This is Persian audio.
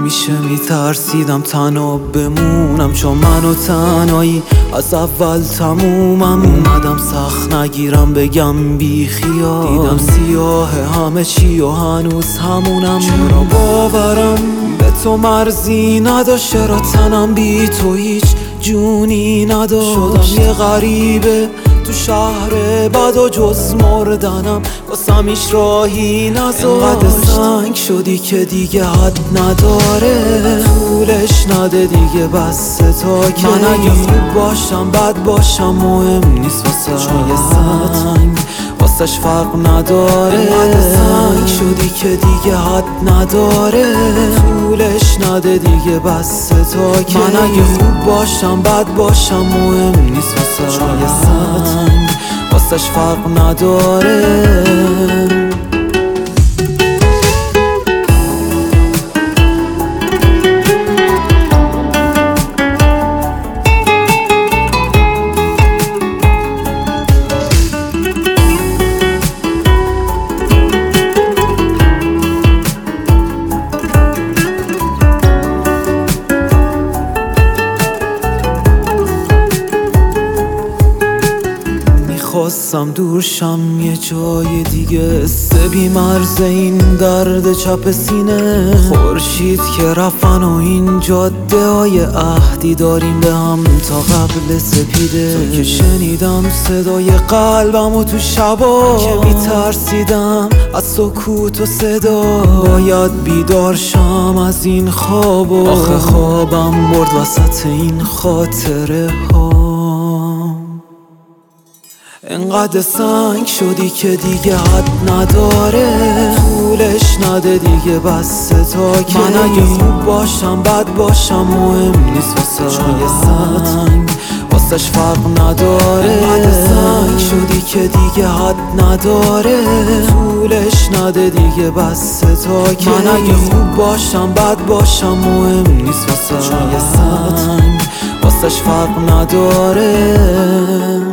همیشه میترسیدم تنها بمونم، چون من و تنهایی از اول تمومم. اومدم سخت نگیرم بگم بی خیال، دیدم سیاه همه چی و هنوز همونم. چرا باورم به تو مرزی نداشت، چرا تنم بی تو هیچ جونی نداشت. شدم یه غریبه تو شهر بد و جز مردنم واسم هیچ راهی نذاشت. انقدر سنگ شدی که دیگه حد نداره، طولش نده دیگه بس تا که من اگه خوب باشم بد باشم مهم نیست واسه، چون یه سنگ واسش فرق نداره. انقدر سنگ شدی که دیگه حد نداره، طولش نده دیگه بس تا که من اگه خوب باشم بد باشم مهم نیست واسه، چون یه سنگ واسش فرق نداره. خواستم دورشم یه جای دیگه، بی مرز این درد چپ سینه. خورشید که رفتن و این جاده های عهدی داریم به هم تا قبل سپیده. تو که شنیدم صدای قلبم و تو شبا که میترسیدم از سکوت و صدا، باید بیدار شم از این خواب و آخه خوابم برد وسط این خاطره ها. انقدر سنگ شدی که دیگه حد نداره، طولش نده دیگه بس تا که من اگه خوب باشم بد باشم مهم نیست واسه، چون یه سنگ واسش فرق نداره. انقدر سنگ شدی که دیگه حد نداره، طولش نده دیگه بس تا که من اگه خوب باشم بد باشم مهم نیست واسه، چون یه سنگ واسش فرق نداره.